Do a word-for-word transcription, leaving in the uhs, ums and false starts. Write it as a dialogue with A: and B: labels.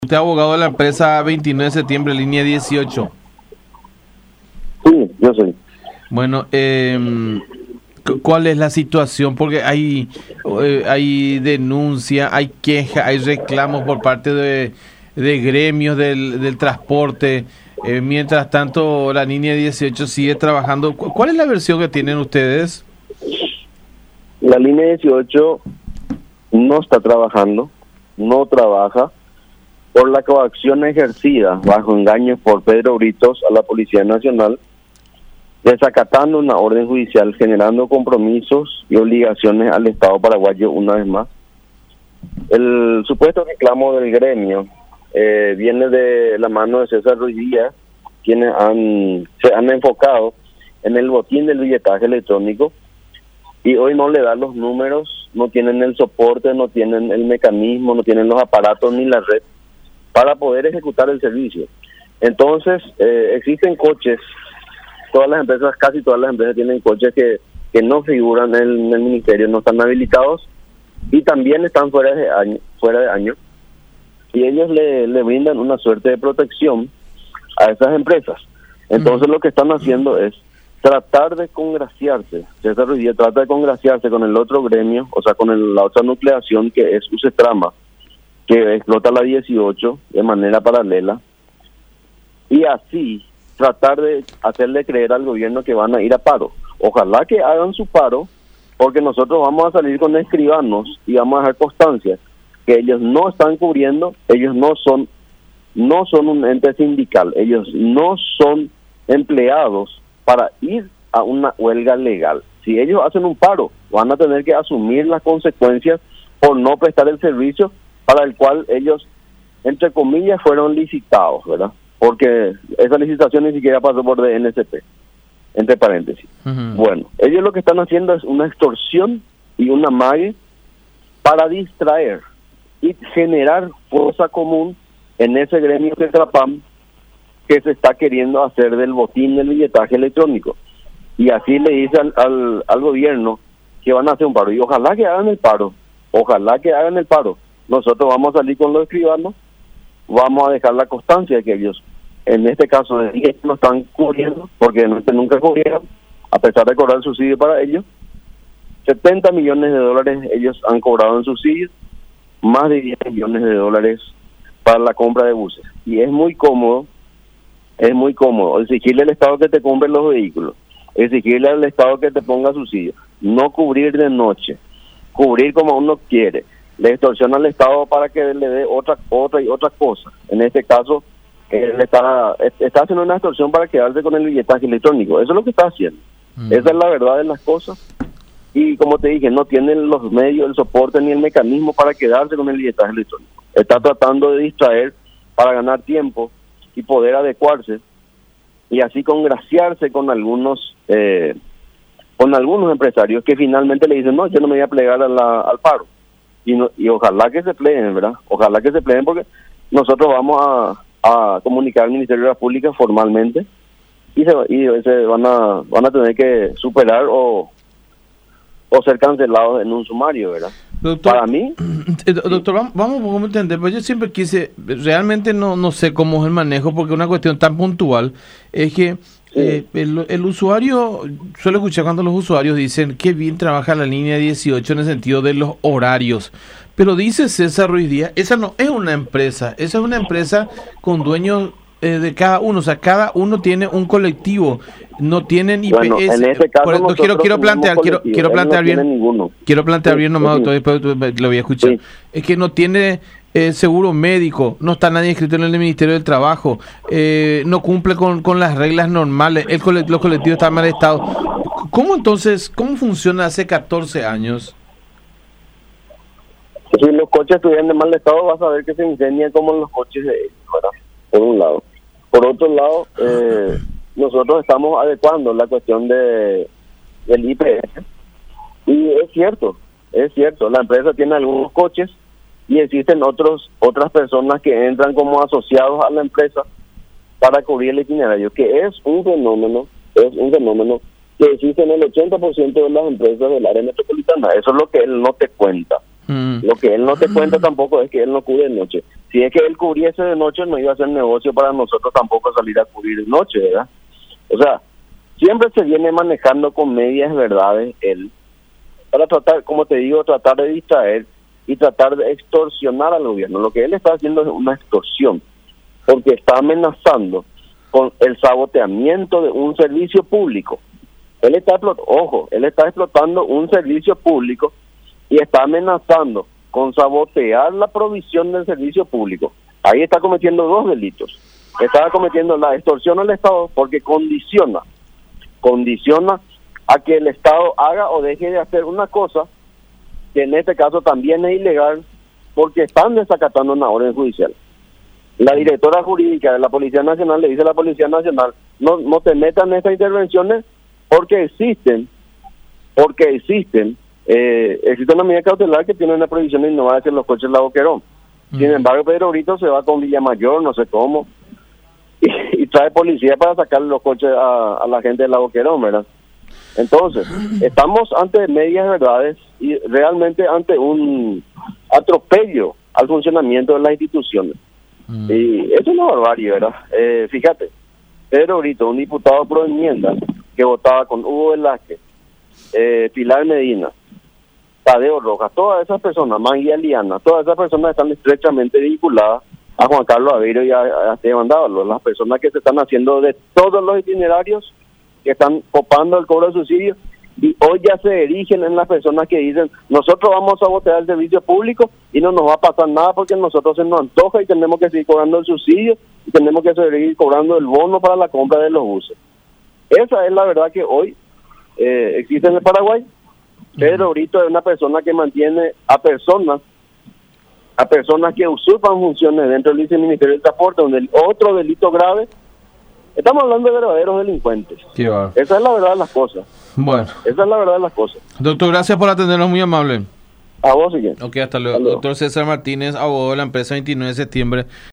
A: Usted es abogado de la empresa veintinueve de septiembre, línea dieciocho.
B: Sí, yo soy.
A: Bueno, eh, ¿cuál es la situación? Porque hay, eh, hay denuncia, hay queja, hay reclamos por parte de, de gremios del, del transporte. Eh, mientras tanto, la línea dieciocho sigue trabajando. ¿Cuál es la versión que tienen ustedes?
B: La línea dieciocho no está trabajando, no trabaja por la coacción ejercida bajo engaño por Pedro Britos a la Policía Nacional, desacatando una orden judicial, generando compromisos y obligaciones al Estado paraguayo una vez más. El supuesto reclamo del gremio eh, viene de la mano de César Ruiz Díaz, quienes han, se han enfocado en el botín del billetaje electrónico y hoy no le dan los números, no tienen el soporte, no tienen el mecanismo, no tienen los aparatos ni la red para poder ejecutar el servicio. Entonces, eh, existen coches, todas las empresas, casi todas las empresas tienen coches que, que no figuran en el, en el ministerio, no están habilitados y también están fuera de año, fuera de año y ellos le, le brindan una suerte de protección a esas empresas. Entonces, mm. lo que están haciendo es tratar de congraciarse, César Ruiz Díaz trata de congraciarse con el otro gremio, o sea, con el, la otra nucleación que es UCETRAMA, que explota la dieciocho de manera paralela, y así tratar de hacerle creer al gobierno que van a ir a paro. Ojalá que hagan su paro, porque nosotros vamos a salir con escribanos y vamos a dejar constancia que ellos no están cubriendo, ellos no son, no son un ente sindical, ellos no son empleados para ir a una huelga legal. Si ellos hacen un paro, van a tener que asumir las consecuencias por no prestar el servicio para el cual ellos, entre comillas, fueron licitados, ¿verdad? Porque esa licitación ni siquiera pasó por D N S P, entre paréntesis. Uh-huh. Bueno, ellos lo que están haciendo es una extorsión y una amague para distraer y generar fuerza común en ese gremio de Trapam que se está queriendo hacer del botín del billetaje electrónico. Y así le dice al, al, al gobierno que van a hacer un paro. Y ojalá que hagan el paro, ojalá que hagan el paro. Nosotros vamos a salir con los escribanos, vamos a dejar la constancia de que ellos, en este caso, no están cubriendo, porque no, nunca cubrieron, a pesar de cobrar el subsidio para ellos. setenta millones de dólares ellos han cobrado en subsidios, más de diez millones de dólares para la compra de buses. Y es muy cómodo, es muy cómodo exigirle al Estado que te compre los vehículos, exigirle al Estado que te ponga subsidio, no cubrir de noche, cubrir como uno quiere. Le extorsiona al Estado para que le dé otra otra y otra cosa. En este caso, él está, está haciendo una extorsión para quedarse con el billetaje electrónico. Eso es lo que está haciendo. Mm. Esa es la verdad de las cosas. Y como te dije, no tienen los medios, el soporte ni el mecanismo para quedarse con el billetaje electrónico. Está tratando de distraer para ganar tiempo y poder adecuarse y así congraciarse con algunos eh, con algunos empresarios que finalmente le dicen, no, yo no me voy a plegar a la, al paro. Y, no, y ojalá que se pleguen, ¿verdad? Ojalá que se pleguen porque nosotros vamos a, a comunicar al Ministerio de la Pública formalmente y se, y se van a van a tener que superar o o ser cancelados en un sumario, ¿verdad?
A: Doctor,
B: para mí...
A: Doctor, sí. vamos, vamos a entender, pues yo siempre quise, realmente no no sé cómo es el manejo, porque una cuestión tan puntual es que sí. eh, el, el usuario, suelo escuchar cuando los usuarios dicen que bien trabaja la línea dieciocho en el sentido de los horarios, pero dice César Ruiz Díaz, esa no es una empresa, esa es una empresa con dueños eh, de cada uno, o sea, cada uno tiene un colectivo, no tienen I P S. Bueno, en ese caso por esto quiero quiero plantear quiero quiero plantear no bien ninguno. quiero plantear sí, bien nomás sí. Doctor, después lo voy a escuchar. Sí. Es que no tiene eh, seguro médico, no está nadie inscrito en el Ministerio del Trabajo, eh, no cumple con, con las reglas normales, el colect- los colectivos están mal estado. ¿Cómo entonces, cómo funciona hace catorce años?
B: Si los coches estuvieran de mal estado, vas a ver que se incendian como los coches de ellos, ¿verdad? Por un lado. Por otro lado, eh, nosotros estamos adecuando la cuestión de del I P S y es cierto, es cierto, la empresa tiene algunos coches y existen otros otras personas que entran como asociados a la empresa para cubrir el itinerario, que es un fenómeno, es un fenómeno que existe en el ochenta por ciento de las empresas del área metropolitana. Eso es lo que él no te cuenta. Mm. Lo que él no te cuenta tampoco es que él no cubre de noche. Si es que él cubriese de noche, no iba a ser negocio para nosotros tampoco salir a cubrir de noche, ¿verdad? O sea, siempre se viene manejando con medias verdades él, para tratar, como te digo, tratar de distraer y tratar de extorsionar al gobierno. Lo que él está haciendo es una extorsión, porque está amenazando con el saboteamiento de un servicio público. Él está, ojo, él está explotando un servicio público y está amenazando con sabotear la provisión del servicio público. Ahí está cometiendo dos delitos. Está cometiendo la extorsión al Estado porque condiciona, condiciona a que el Estado haga o deje de hacer una cosa que en este caso también es ilegal porque están desacatando una orden judicial. La directora jurídica de la Policía Nacional le dice a la Policía Nacional, no, no te metan en estas intervenciones porque existen, porque existen, eh, existe una medida cautelar que tiene una prohibición de innovar hacia los coches La Boquerón. Mm. Sin embargo, Pedro Brito se va con Villamayor, no sé cómo, y, y trae policía para sacar los coches a, a la gente de La Boquerón, ¿verdad? Entonces, estamos ante medias verdades y realmente ante un atropello al funcionamiento de las instituciones. Mm. Y eso es una barbarie, ¿verdad? Eh, fíjate, Pedro Brito, un diputado pro enmienda que votaba con Hugo Velázquez, eh, Pilar Medina, Tadeo Rojas, todas esas personas, Maggie Aliana, todas esas personas están estrechamente vinculadas a Juan Carlos Aveiro y a, a Esteban Dávalos, las personas que se están haciendo de todos los itinerarios, que están copando el cobro de subsidios, y hoy ya se erigen en las personas que dicen, nosotros vamos a sabotear el servicio público y no nos va a pasar nada porque a nosotros se nos antoja y tenemos que seguir cobrando el subsidio y tenemos que seguir cobrando el bono para la compra de los buses. Esa es la verdad que hoy eh, existe en el Paraguay. Pedro Brito es una persona que mantiene a personas, a personas que usurpan funciones dentro del Ministerio del Transporte, donde el otro delito grave. Estamos hablando de verdaderos delincuentes. Esa es la verdad de las cosas.
A: Bueno.
B: Esa es la verdad de las cosas.
A: Doctor, gracias por atendernos, muy amable.
B: A vos, siguiente.
A: Ok, hasta luego. Hasta luego. Doctor César Martínez, abogado de la empresa veintinueve de septiembre.